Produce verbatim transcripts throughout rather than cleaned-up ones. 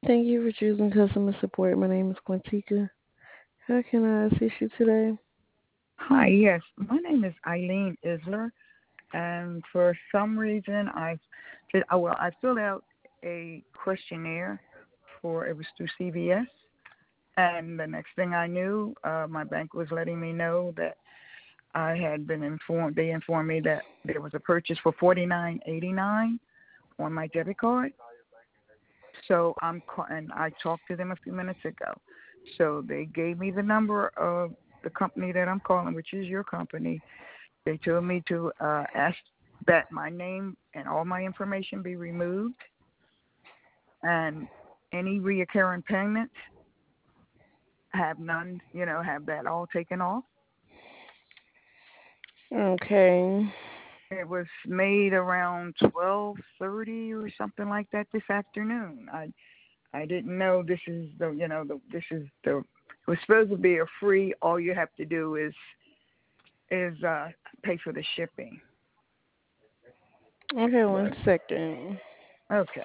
Thank you for choosing customer support. My name is Quantica. How can I assist you today? Hi, yes. My name is Eileen Isler, and for some reason I, I well, I filled out a questionnaire for it was through C V S, and the next thing I knew, uh, my bank was letting me know that I had been informed. They informed me that there was a purchase for forty nine eighty nine on my debit card. So I'm ca- and I talked to them a few minutes ago. So they gave me the number of the company that I'm calling, which is your company. They told me to uh, ask that my name and all my information be removed, and any reoccurring payments have none. You know, have that all taken off. Okay. It was made around twelve thirty or something like that this afternoon. I I didn't know this is the you know the this is the it was supposed to be a free. All you have to do is is uh, pay for the shipping. Okay, one But second. okay,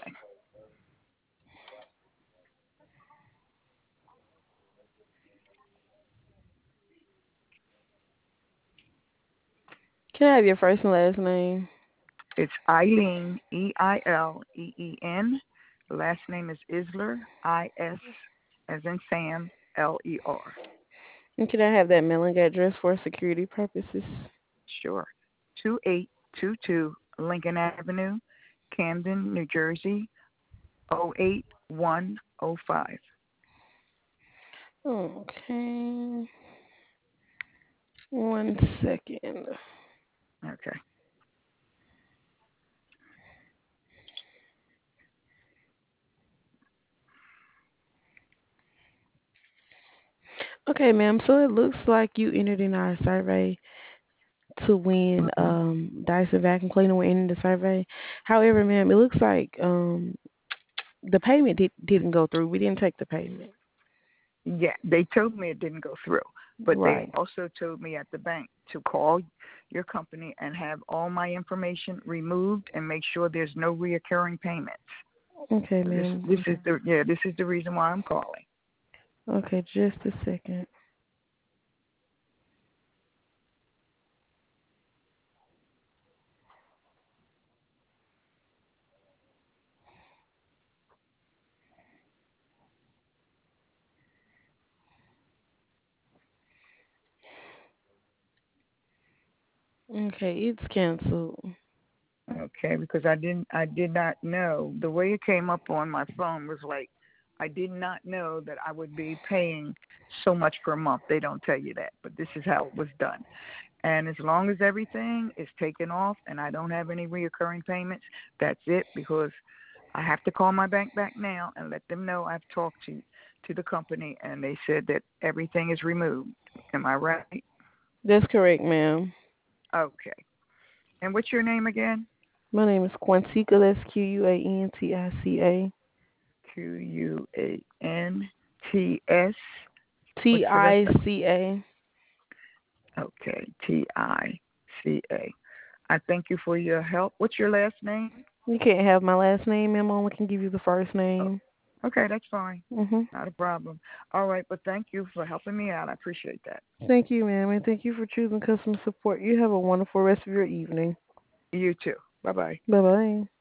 Can I have your first and last name? it's Eileen E I L E E N. Last name is Isler I S as in Sam L E R. And can I have that mailing address for security purposes? Sure. Two eight two two Lincoln Avenue, Camden, New Jersey, O eight one O five. Okay. One second. Okay. Okay, ma'am. So it looks like you entered in our survey to win Mm-hmm. um Dyson vacuum cleaner. We're in the survey. However, ma'am, it looks like um the payment did, didn't go through. We didn't take the payment. Yeah, they told me it didn't go through, but they Right. also told me at the bank to call your company and have all my information removed and make sure there's no reoccurring payments. Okay, So this ma'am. this is the yeah this is the reason why I'm calling. Okay, just a second. Okay, it's canceled. Okay, because I didn't I did not know the way it came up on my phone was like I did not know that I would be paying so much per month. They don't tell you that, but this is how it was done. And as long as everything is taken off and I don't have any reoccurring payments, that's it because I have to call my bank back now and let them know I've talked to to the company and they said that everything is removed. Am I right? That's correct, ma'am. Okay. And what's your name again? My name is Quantica. That's Q U A N T I C A. Q U A N T S. What's T the rest I of C A. it? Okay, T I C A. I thank you for your help. What's your last name? You can't have my last name, ma'am. I only can give you the first Oh, name. okay, that's fine. Mhm. Not a problem. All right, but thank you for helping me out. I appreciate that. Thank you, ma'am, and thank you for choosing customer support. You have a wonderful rest of your evening. You too. Bye bye. Bye bye.